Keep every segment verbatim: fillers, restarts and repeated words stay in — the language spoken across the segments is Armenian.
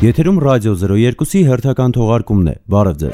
Եթերում ռադիո զրո երկուսի հերթական թողարկումն է, բարև ձեզ։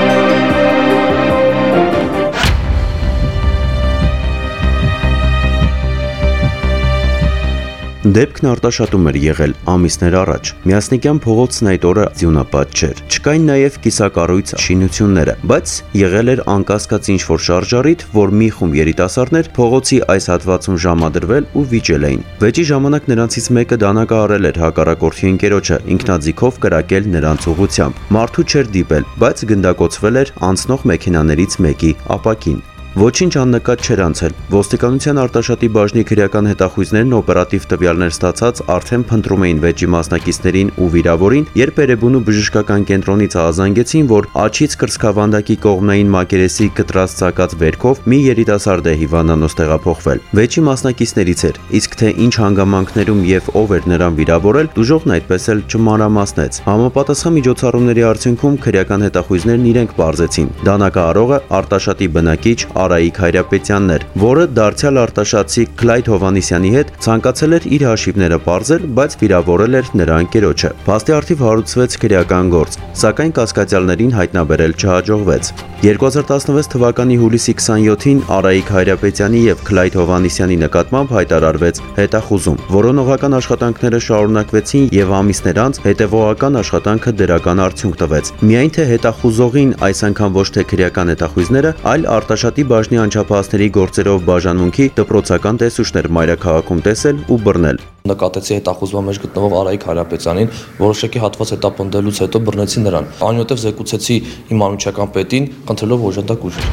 Դեպքն արտաշատում էր եղել ամիսներ առաջ։ Միասնիկյան փողոցն այդ օրը ձյունապատ չէր։ Չկային նաև կիսակառույց շինությունները, բայց եղել էր անկասկած ինչ-որ շարժառիթ, որ մի խումբ երիտասարդներ փողոցի այս հատվածում ժամադրվել ու վիճել էին։ Վեճի ժամանակ նրանցից մեկը դանակահարել էր հակառակորդի ընկերոջը, ինքնաձիգով կրակել նրանց ուղղությամբ։ Մարդու չէր դիպել, բայց գնդակոծվել էր անցնող մեքենաներից մեկի ապակին։ Ոչինչ աննկատ չէր անցել։ Ոստիկանության Արտաշատի բաժնի քրեական հետախույզներն օպերատիվ տվյալներ ստացած արդեն փնտրում էին վեճի մասնակիցներին ու վիրավորին, երբ Էրեբունու բժշկական կենտրոնից ահազանգեցին, որ աջից կրծքավանդակի կողմնային մակերեսի կտրած ցակած վերքով մի երիտասարդ է հիվանդանոց տեղափոխվել։ Վեճի մասնակիցներից էր, իսկ թե ինչ հանգամանքներում եւ ով էր նրան վիրավորել, դժողն այդպես էլ չմանրամասնեց։ Համապատասխան միջոցառումների արդյունքում քրեական հետախույզներն իրենք պարզեցին։ Դանակահարողը Արտաշատի բնակիչ Արայիկ Հայրապետյանն էր, որը դարձյալ արտաշատցի Քլայդ Հովանեսյանի հետ ցանկացել էր իր հաշիվները պարզել, բայց վիրավորել էր նրա ընկերոջը։ Փաստի առթիվ հարուցվեց քրեական գործ, սակայն կասկածյալներին հայտնաբերել չհաջողվեց։ երկու հազար տասնվեց թվականի հուլիսի քսաներկուսին Արայիկ Հայրապետյանի եւ Քլայդ Հովանեսյանի նկատմամբ հայտարարվեց հետախուզում։ Որոնողական աշխատանքները շարունակվեցին եւ ամիսներ անց հետեւողական աշխատանքը դրական արդյունք տվեց։ Միայն թե հետախուզողին այս անգամ ոչ թե քրեական հետախույզները, այլ Արտաշատի բաժնի անչափահասների գործերով բաժանմունքի դպրոցական տեսուչներ մայրաքաղաքում տեսել ու բռնել։ Նկատեցի հետախուզման մեջ գտնվող Արայիկ Հայրապետյանին, որոշակի հատված հետապնդելուց հետո բռնեցի նրան։ Այնուհետև զեկուցեցի իմ անմիջական պետին, խնդրելով օժանդակ ուժեր։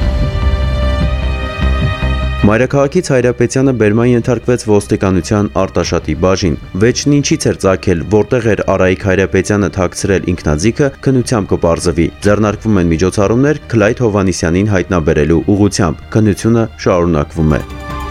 Մայրաքաղաքից Հայրապետյանը բերման ենթարկվեց ոստիկանության Արտաշատի բաժին։ Վեճն ինչից էր ծագել, որտեղ էր Արայիկ Հայրապետյանը թաքցրել ինքնաձիգը, քննությամբ կպարզվի։ Ձեռնարկվում են միջոցառումներ Քլայդ Հովանեսյանին հայտնաբերելու ուղղությամբ։ Քննությունը շարունակվում է։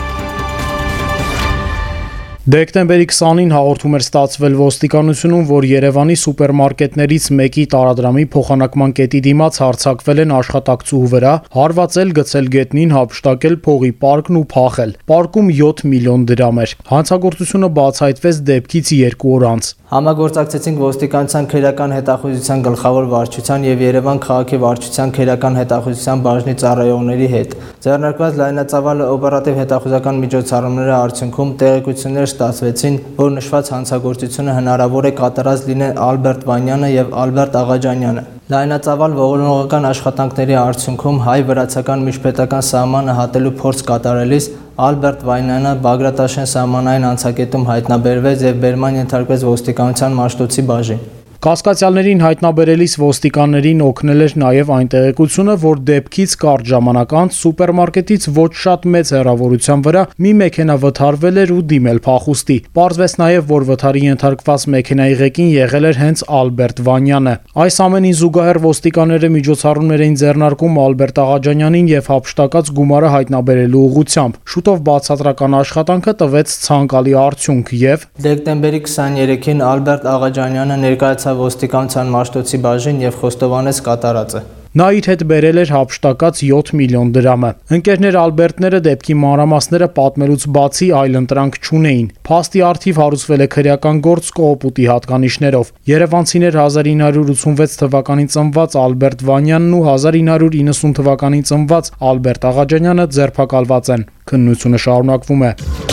Դեկտեմբերի քսանին հաղորդում էր ստացվել ոստիկանությունում, որ Երևանի սուպերմարկետներից մեկի տարադրամի փոխանակման կետի դիմաց հարձակվել են աշխատակցուհու վրա, հարվածել, գցել գետնին, հափշտակել փողի պարկն ու փախել։ Պարկում յոթ միլիոն դրամ էր։ Հանցագործությունը բացահայտվեց դեպքից երկու օր անց։ Համագործակցեցինք ոստիկանության քրեական հետախուզության գլխավոր վարչության եւ Երևան քաղաքի վարչության քրեական հետախուզության բաժնի ծառայողների հետ։ Ձեռնարկված լայնածավալ օպերատիվ հետախուզական միջոցառումների արդյունքում տեղեկություններ ստացվեցին, որ նշված հանցագործությունը հնարավոր է կատարած լինեն Ալբերտ Վանյանը եւ Ալբերտ Աղաջանյանը։ Լայնածավալ ողորմողական աշխատանքների արդյունքում հայ-վրացական միջպետական սահմանը հատելու փորձ կատարելիս Ալբերտ Վանյանը Բագրատաշեն սահմանային անցակետում հայտնաբերվեց եւ բերման ենթարկվեց ոստիկանության Մաշտոցի բաժին։ Կասկածյալներին հայտնաբերելիս ոստիկաններին օգնել էր նաև այն տեղեկությունը, որ դեպքից կարճ ժամանակ անց սուպերմարկետից ոչ շատ մեծ հեռավորության վրա մի մեքենա վթարվել էր ու դիմել փախուստի։ Պարզվեց նաև, որ վթարի ենթարկված մեքենայի ղեկին եղել էր հենց Ալբերտ Վանյանը։ Այս ամենին զուգահեռ ոստիկանները միջոցառումներ էին ձեռնարկում Ալբերտ Աղաջանյանին եւ հափշտակած գումարը հայտնաբերելու ուղղությամբ։ Շուտով բացատրական աշխատանքը տվեց ցանկալի արդյունք եւ դեկտեմբերի քսաներեքին Ալբերտ Աղաջանյանը ներկայացավ ոստիկանության Մաշտոցի բաժին եւ խոստովանեց կատարածը։ Նա իր հետ բերել էր հափշտակած յոթ միլիոն դրամը։ Ընկերներ Ալբերտները դեպքի մանրամասները պատմելուց բացի այլ ընտրանք չունեին։ Փաստի առթիվ հարուցվել է քրեական գործ կողոպուտի հատկանիշներով։ Երևանցիներ հազար ինը հարյուր ութսունվեց թվականին ծնված Ալբերտ Վանյանն ու հազար ինը հարյուր իննսուն թվականին ծնված Ալբերտ Աղաջանյանը ձերբակալված են։ Քննությունը շարունակվում է։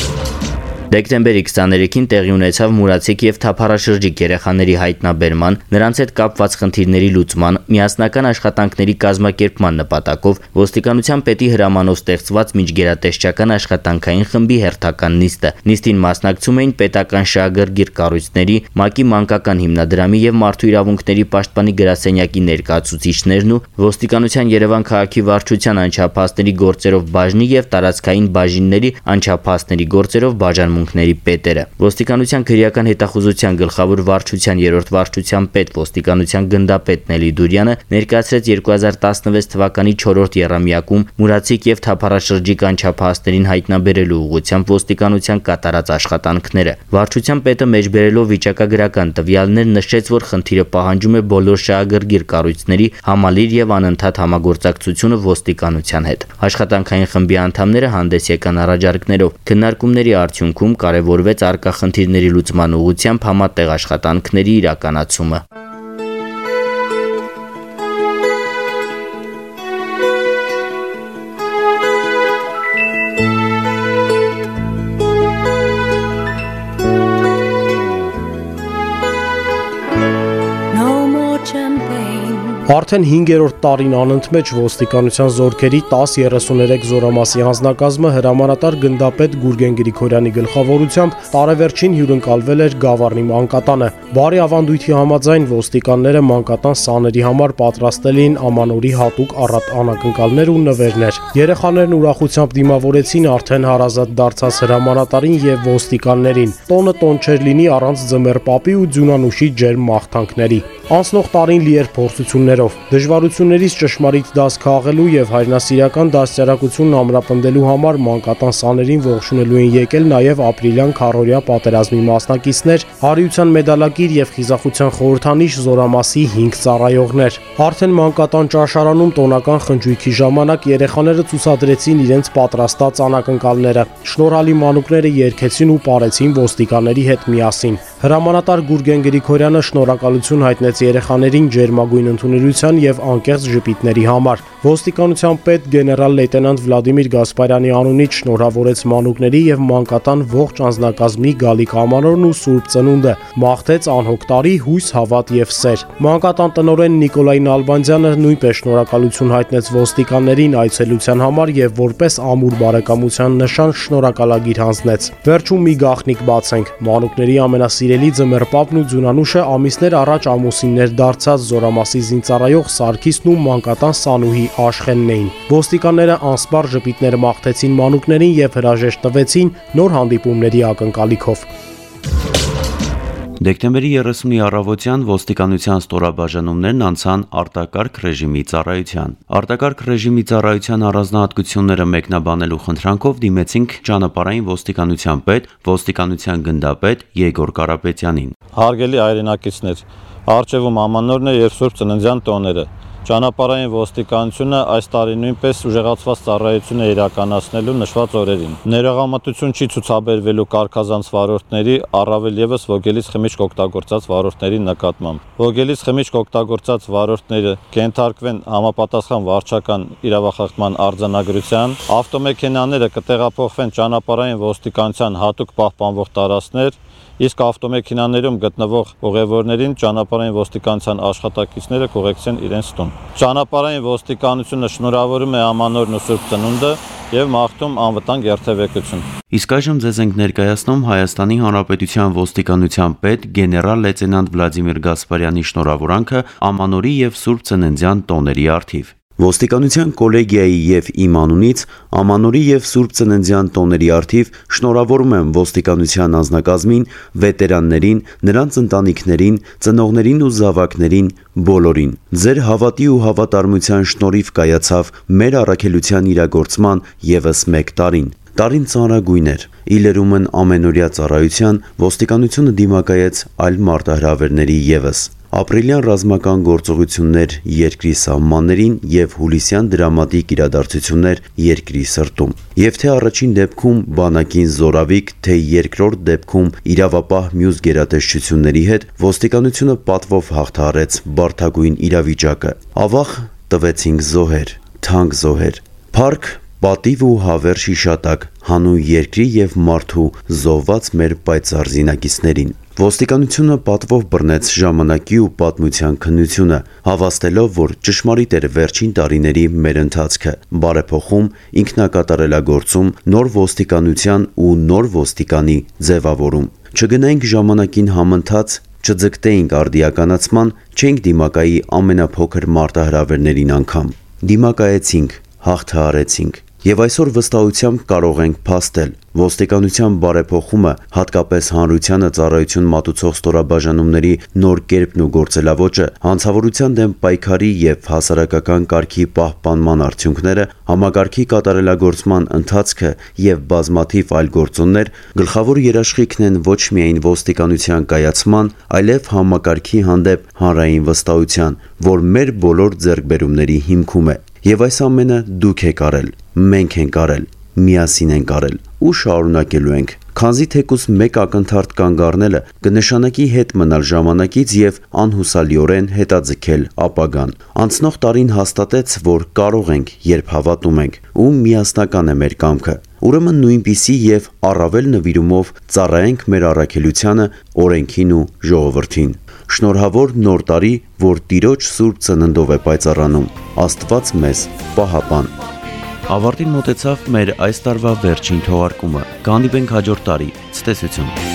Դեկտեմբերի քսաներեքին տեղի ունեցավ Մուրացիկ եւ Թափառաշրջիկ երեխաների հայտնաբերման, նրանց հետ կապված խնդիրների լուծման, միասնական աշխատանքների կազմակերպման նպատակով ոստիկանության պետի հրամանով ստեղծված միջգերատեսչական աշխատանքային խմբի հերթական նիստը։ Նիստին մասնակցում էին պետական շահագրգիռ կառույցների, ՄԱԿ-ի մանկական հիմնադրամի եւ Մարդու իրավունքների պաշտպանի գրասենյակի ներկայացուցիչներն ու ոստիկանության Երևան քաղաքի վարչության անչափահասների գործերով բաժնի եւ տարածքային բաժինների անչափահասների գործերով բաժանմունք պետերը։ Ոստիկանության քրեական հետախուզության գլխավոր վարչության երրորդ վարչության պետ ոստիկանության գնդապետ Նելի Դուրյանը ներկայացրեց երկու հազար տասնվեց թվականի չորրորդ եռամյակում Մուրացիկ եւ Թափառաշրջիկ անչափահասներին հայտնաբերելու ուղղությամբ ոստիկանության կատարած աշխատանքները։ Վարչության պետը մեջբերելով վիճակագրական տվյալներ նշեց, որ խնդիրը պահանջում է բոլոր շահագրգիռ կառույցների համալիր եւ անընդհատ համագործակցությունը ոստիկանության հետ։ Աշխատանքային խմբի անդամները հանդես եկան առաջարկներով։ Քննարկումների արդյունքում Շրջանում կարևորվեց առկա խնդիրների լուծման ուղղությամբ համատեղ աշխատանքների իրականացումը։ Արդեն հինգերորդ տարին անընդմեջ ոստիկանության զորքերի տասը երեսուներեք զորամասի հանձնակազմը հրամանատար գնդապետ Գուրգեն Գրիգորյանի գլխավորությամբ տարեվերջին հյուրընկալվել էր Գավառնի մանկատանը։ Բարի ավանդույթի համաձայն ոստիկանները մանկատան սաների համար պատրաստել էին ամանորի հատուկ առատ անակնկալներ ու նվերներ։ Երեխաներն ուրախությամբ դիմավորեցին արդեն հարազատ դարձած հրամանատարին եւ ոստիկաններին։ Տոնը տոն չէր լինի առանց ձմեռ պապի ու ձյունանուշի ջերմ մաղթանքների։ Անցնող տարին լի էր փորձություններով, դժվարություններից ճշմարիտ դաս քաղելու եւ հայրենասիրական դաստիարակությունն ամրապնդելու համար մանկատան սաներին ողջունելու են եկել նաեւ ապրիլյան քառօրյա պատերազմի մասնակիցներ, հարիության մեդալակիր եւ խիզախության խորհրդանիշ զորամասի հինգ ծառայողներ։ Արդեն մանկատան ճաշարանում տոնական խնջույքի ժամանակ երեխաները ցուցադրեցին իրենց պատրաստած անակնկալները։ Շնորհալի մանուկները երգեցին ու պարեցին ոստիկանների հետ միասին։ Հրամանատար Գուրգեն Գրիգորյանը շնորհակալություն հայտնեց երեխաներին ջերմագույն ընդունելության եւ անկեղծ ժպիտների համար։ Ոստիկանության պետ գեներալ լեյտենանտ Վլադիմիր Գասպարյանի անունից շնորհավորեց մանուկների եւ մանկատան ողջ անձնակազմի գալիք ամանորն ու Սուրբ Ծնունդը, մաղթեց անհոգ տարի, հույս, հավատ եւ սեր։ Մանկատան տնօրեն Նիկոլայ Նալբանդյանը նույնպես շնորհակալություն հայտնեց ոստիկաններին այցելության համար եւ որպես ամուր բարեկամության նշան շնորհակալագիր հանձնեց։ Վերջում մի գաղտնիք բացենք։ Մանուկների ամենասիրելի ձմեռպապն ու ձյունանուշը ամիսներ առաջ ամուսիններ դարձած զորամասի զինծառայող Սարգիսն ու մանկատան Սանուհի Աշխենն էին։ Ոստիկանները անսպառ ժպիտներ մաղթեցին մանուկներին եւ հրաժեշտ տվեցին նոր հանդիպումների ակնկալիքով։ Դեկտեմբերի երեսունի առավոտյան ոստիկանության ստորաբաժանումներն անցան արտակարգ ռեժիմի ծառայության։ Արտակարգ ռեժիմի ծառայության առանձնահատկությունները մեկնաբանելու խնդրանքով դիմեցինք ճանապարհային ոստիկանության պետ, ոստիկանության գնդապետ Եգոր Կարապետյանին։ Հարգելի հայրենակիցներ, առջևում ամանորն է եւ Սուրբ Ծննդյան տոները։ Ճանապարհային ոստիկանությունը այս տարի նույնպես ուժեղացված ծառայություն է իրականացնելու նշված օրերին։ Ներողամտություն չի ցուցաբերվելու կարգազանց վարորդների, առավել եւս ոգելից խմիչք օգտագործած վարորդների նկատմամբ։ Ոգելից խմիչք օգտագործած վարորդները կենթարկվեն համապատասխան վարչական իրավախախտման արձանագրության, ավտոմեքենաները կտեղափոխվեն ճանապարհային ոստիկանության հատուկ պահպանվող տարածքներ, իսկ ավտոմեքենաներում գտնվող ուղևորներին ճանապարհային ոստիկանության աշխատակիցները կուղեկցեն իրենց տուն։ Ճանապարհային ոստիկանությունը շնորհավորում է ամանորն ու Սուրբ Ծնունդը եւ մաղթում անվտանգ երթևեկություն։ Իսկ այժմ ձեզ ենք ներկայացնում Հայաստանի Հանրապետության ոստիկանության պետ գեներալ լեյտենանտ Վլադիմիր Գասպարյանի շնորհավորանքը ամանորի եւ Սուրբ Ծննդյան տոների առթիվ։ Ոստիկանության կոլեգիայի եւ իմ անունից ամանորի եւ Սուրբ Ծննդյան տոների առթիվ շնորհավորում եմ ոստիկանության անձնակազմին, վետերաններին, նրանց ընտանիքներին, ծնողներին ու զավակներին, բոլորին։ Ձեր հավատի ու հավատարմության շնորհիվ կայացավ մեր առաքելության իրագործման եւս մեկ տարին։ Տարին ծանրագույն էր։ Ի լրումն ամենօրյա ծառայության ոստիկանությունը դիմակայեց այլ մարտահրավերների եւս։ Ապրիլյան ռազմական գործողություններ երկրի սահմաններին եւ հուլիսյան դրամատիկ իրադարձություններ երկրի սրտում։ Եվ թե առաջին դեպքում բանակին զորավիկ, թե երկրորդ դեպքում իրավապահ մյուս գերատեսչությունների հետ ոստիկանությունը պատվով հաղթահարեց բարդագույն իրավիճակը։ Ավաղ տվեցինք զոհեր, թանկ զոհեր, փառք, պատիվ ու հավերժ հիշատակ հանուն երկրի եւ մարդու զոհված մեր պայծառ զինակիցներին։ Ոստիկանությունը պատվով բռնեց ժամանակի ու պատմության քննությունը, հավաստելով, որ ճշմարիտ էր վերջին տարիների մեր ընթացքը, բարեփոխում, ինքնակատարելագործում, նոր ոստիկանության ու նոր ոստիկանի ձևավորում։ Չգնայինք ժամանակին համընթաց, չձգտեինք արդիականացման, չենք դիմակայի ամենափոքր մարտահրավերներին անգամ։ Դիմակայեցինք, հաղթահարեցինք։ Եվ այսօր վստահությամբ կարող ենք փաստել, ոստիկանության բարեփոխումը, հատկապես հանրությանը ծառայություն մատուցող ստորաբաժանումների նոր կերպն ու գործելավոճը, հանցավորության դեմ պայքարի եւ հասարակական կարգի պահպանման արդյունքները, համակարգի կատարելագործման ընթացքը եւ բազմաթիվ այլ գործոններ գլխավոր երաշխիքն են ոչ միայն ոստիկանության կայացման, այլև համակարգի հանդեպ հանրային վստահության, որ մեր բոլոր ձեռքբերումների հիմքում է։ Եվ այս ամենը դուք եք արել, մենք ենք արել։ միասին ենք արել ու շարունակելու ենք։ Քանզի թեկուս մեկ ակնթարթ կանգ առնելը կնշանակի հետ մնալ ժամանակից եւ անհուսալիորեն հետաձգել ապագան։ Անցնող տարին հաստատեց, որ կարող ենք, երբ հավատում ենք, ու միասնական է մեր կամքը։ Ուրեմն նույնպիսի եւ առավել նվիրումով ծառայենք մեր առաքելությանը, օրենքին ու ժողովրդին։ Շնորհավոր նոր տարի, որ Տիրոջ սուրբ ծննդով է պայծառանում։ Աստված մեզ պահապան։ Ավարտին մոտեցավ մեր այս տարվա վերջին թողարկումը։ Կհանդիպենք հաջորդ տարի։ Ցտեսություն։